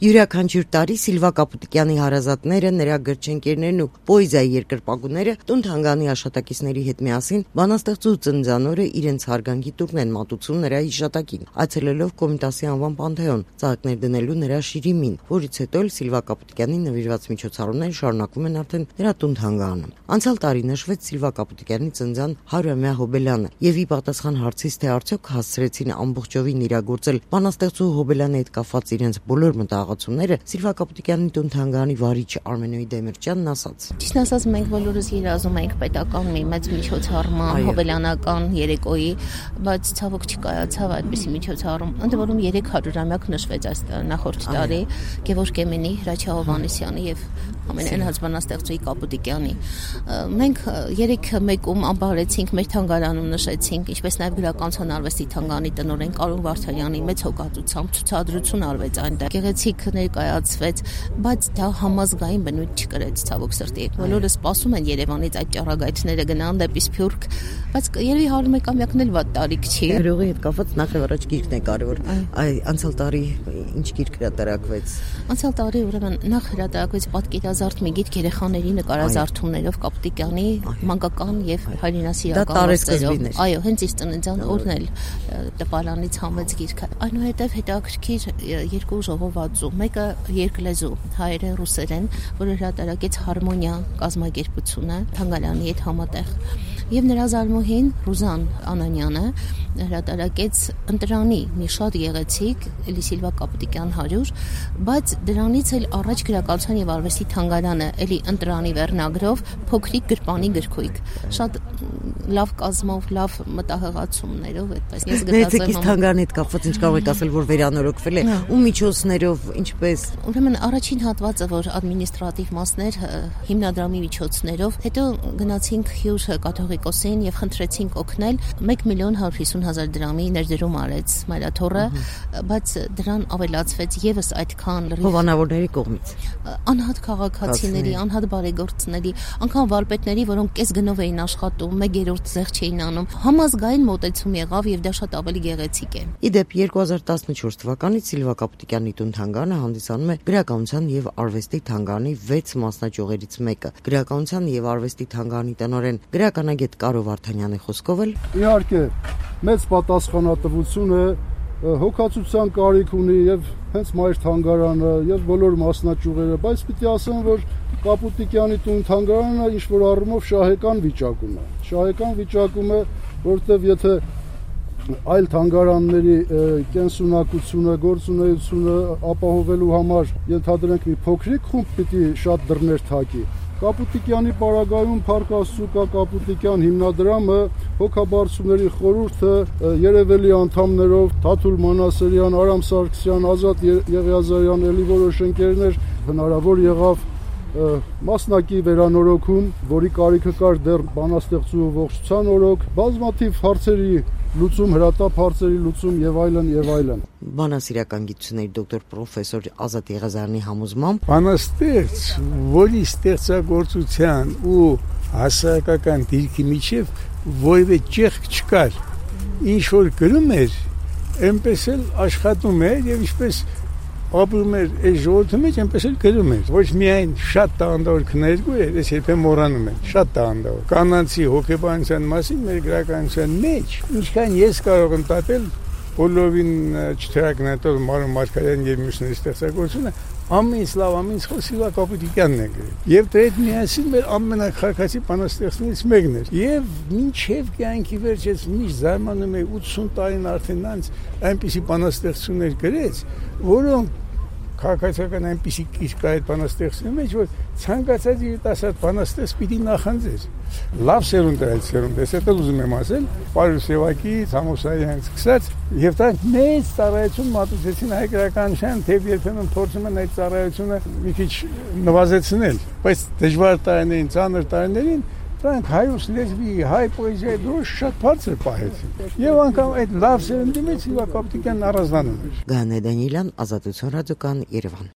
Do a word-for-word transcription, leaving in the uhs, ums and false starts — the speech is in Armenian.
Յուրաքանչյուր տարի Սիլվա Կապուտիկյանի հարազատները, նրա գրչընկերներն ու պոեզիայի երկրպագուները տուն-թանգարանի աշակերտների հետ միասին բանաստեղծու ծննդյանօրը իրենց հարգանքի տուրն են մատուցում նրա հիշատակին, այցելելով Կոմիտասի անվան Պանթեոն, ծաղիկներ դնելու նրա շիրիմին, որից հետո էլ Սիլվա Կապուտիկյանին նվիրված միջոցառումները շարունակվում են արդեն նրա տուն-թանգարանում։ Անցյալ տարի նշվեց Սիլվա Կապուտիկյանի ծննդյան հարյուրամյա հոբելյանը, եւ ի պատասխան հարցից, թե արդյոք հասցրեցին ամբողջովին իրագործել բանաստեղծու հոբելյանի հետ կապված իրենց բոլոր մտահղացումները, Սիլվա Կապուտիկյանի տուն-թանգարանի վարիչ Արմենոյ Դեմիրճյանն ասաց. Ճիշտ ասած, մենք բոլորս երազում ենք պետական մի մեծ միջոցառման, հոբելյանական երեկոյի, բայց ցավոք չկայացավ այդպիսի միջոցառում։ Ընդ որում երեք հարյուրամյակ նշվեց այս նախորդ տարի Գևորգ Էմինի, Հրաչյա Հովհաննիսյանի եւ ամենահայտնի բանաստեղծուի Կապուտիկյանի։ Մենք երեք մեկում ամբարեցինք, մեր թանգարանում նշեցինք, ինչպես նաեւ գրականության արվեստի թանգարանի տնօրեն Կարոն Վարդանյանի մեծ հոգատությամբ ցուցադրություն արվեց այնտեղ։ Գեղեցիկ ներկայացվեց, բայց դա համազգային բնույթ չկրեց, ցավոք սրտի։ Բոլորը սպասում են Երևանից այդ ճառագայթները գնան դեպի Սփյուռք, բայց երևի հարյուրամեկամյակն էլ վատ տարիք չի։ Գրողի հետ կապված նախ եւ առաջ գիրքն է կարևոր։ Այ անցյալ տարի ինչ գիրք հրատարակվեց։ Անցյալ տարի ուրեմն նախ հրատարակվեց պատկերազարդ մի գիրք երեխաների նկարազարդումներով Կապուտիկյանի մանկական եւ հայրենասիրական գործերով։ Այո, հենց իր ծննդյան օրն էլ տպարանից համեց գիրքը։ Այնուհետև հետաքրքիր երկու ժողովածու, մեկը երկլեզու հայերեն ռուսերեն, որը հրատարակեց Հարմոնիա կազմակերպությունը թանգարանի հետ համատեղ, եւ նրա զարմուհին Ռուզան Անանյանը հրատարակեց Ընտրանի մի շատ գեղեցիկ էլի Սիլվա Կապուտիկյան հարյուր, բայց դրանից էլ առաջ գրականության եւ արվեստի թանգարանը էլի Ընտրանի վերնագրով փոքրիկ գրպանի գրքույկ, շատ լավ կազմով, լավ մտահղացումներով, այդպես ես գտածեմ։ Իսկ թանգարանի հետ կապված ինչ կարող եք ասել, որ վերանորոգվել է ու միջոցներով ինչպես։ Ուրեմն առաջին հատվածը, որ ադմինիստրատիվ մասներ հիմնադրամի միջոցներով, հետո գնացինք Հյուր կաթողիկոսին եւ խնդրեցինք օգնել մեկ միլիոն հարյուր հիսուն հազար դրամի ներդրում արեց Մայրաթոռը, բայց դրան ավելացվեց եւս այդքան լրիվ հովանավորների կողմից, անհատ քաղաքացիների, անհատ բարեգործների, անգամ վարպետների, որոնք կես գնով էին աշխատում, մեկ երրորդ զեղ չէին անում, համազգային մոտեցում եղավ եւ դա շատ ավելի գեղեցիկ է։ Իդեպ երկու հազար տասնչորս թվականից Սիլվա Կապուտիկյանի տուն-թանգարանը հանդիսանում է գրականության եւ արվեստի թանգարանի վեց մասնաճյուղերից մեկը։ Գրականության եւ արվեստի թանգարանի տնօրեն գրականագետ Կարո Վարդանյանի խոսքով էլ իհարկե մեծ պատասխանատվություն է, հոգացության կարիք ունի եւ հենց մայր թանգարանը եւ բոլոր մասնաճյուղերը, բայց պիտի ասեմ, որ Կապուտիկյանի տուն-թանգարանը ինչ որ առումով շահեկան վիճակում է։ Շահեկան վիճակում է, որտեղ եթե այլ թանգարանների կենսունակությունը, գործունեությունը ապահովելու համար ենթադրենք մի փոքրիկ խումբ պիտի շատ դռներ թակի։ Կապուտիկյանի պարագայում Փառք Աստծու կա Կապուտիկյան հիմնադրամը, հոգաբարձուների խորհուրդը երևելի անդամներով Թաթուլ Մանասերյան, Արամ Սարգսյան, Ազատ Եղիազարյան, էլի որոշ ընկերներ հնարավոր եղավ մասնակի վերանորոգում, որի կարիքը կար դեռ բանաստեղծու ողջության օրոք, բազմաթիվ հարցերի լուծում, հրատապ հարցերի լուծում եւ այլն եւ այլն։ Բանասիրական գիտությունների դոկտոր պրոֆեսոր Ազատ Եղիազարյանի համոզմամբ բանաստեղծ, որի ստեղծագործության ու հասարակական դիրքի միջև որևէ ճեղք չկար, ինչ որ գրում էր, այնպես էլ աշխատում էր եւ ինչպես ապրում էր այս ժողովրդի մեջ, այնպես էլ գրում էր։ Ոչ միայն շատ տաղանդավոր քննարկու էր, ես երբեմն մոռանում եմ, շատ տաղանդավոր։ Կանանցի հոգեբանության մասին մեր գրականության մեջ, ինչքան ես կարող եմ տատել բոլորին չթերակնատող Մարոն Մարգարյան եւ մյուսների ստեղծագործությունը, ամենից լավ, ամենից խոր Սիլվա Կապուտիկյանն է գրել։ Եվ դրա հետ միասին մեր ամենաքաղաքացի բանաստեղծներից մեկն էր։ Եվ մինչև կյանքի վերջ ես միշտ զարմանում եմ ութսուն տարին արդեն անց այնպիսի բանաստեղծություններ գրեց, որոնք քաղաքացիական այնպիսի կիրք կա այդ բանաստեղծի մեջ, որ ցանկացած երիտասարդ բանաստեղծ պիտի նախանձեր։ Լավ սերունդ է այդ սերունդը, ես դա ուզում եմ ասել, Պարուս Սևակից, Համոսայանից սկսած, եւ դրանք մեծ ծառայություն մատուցեցին հայ գրականության, թեև երբեմն փորձում են այդ ծառայությունը մի քիչ նվազեցնել, բայց դժվար տարիներին, ծանր տարիներին դրանք հայոց լեզվի, հայ պոեզիայի դրոշ շատ բարձր պահեցին։ Եվ անգամ այդ լավ սերնդի մեջ Սիլվա Կապուտիկյանն առանձնանում էր։ Գայանե Դանիելյան, Ազատություն ռադիոկան, Երևան։